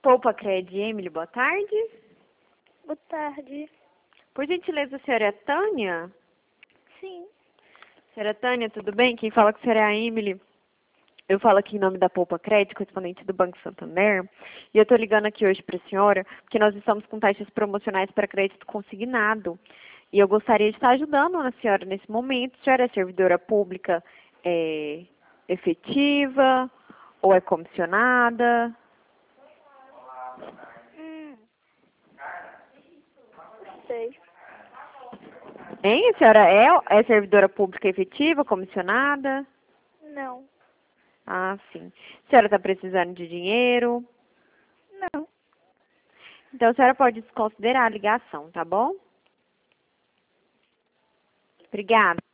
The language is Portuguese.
Poupa Cred, Emily, boa tarde. Boa tarde. Por gentileza, a senhora é a Tânia? Sim. Senhora Tânia, tudo bem? Quem fala com a senhora é a Emily. Eu falo aqui em nome da Poupa Cred, correspondente do Banco Santander. E eu estou ligando aqui hoje para a senhora, porque nós estamos com taxas promocionais para crédito consignado. E eu gostaria de estar ajudando a senhora nesse momento. A senhora é servidora pública efetiva ou é comissionada? Sei. Hein? A senhora é servidora pública efetiva, comissionada? Não. Ah, sim. A senhora está precisando de dinheiro? Não. Então, a senhora pode desconsiderar a ligação, tá bom? Obrigada.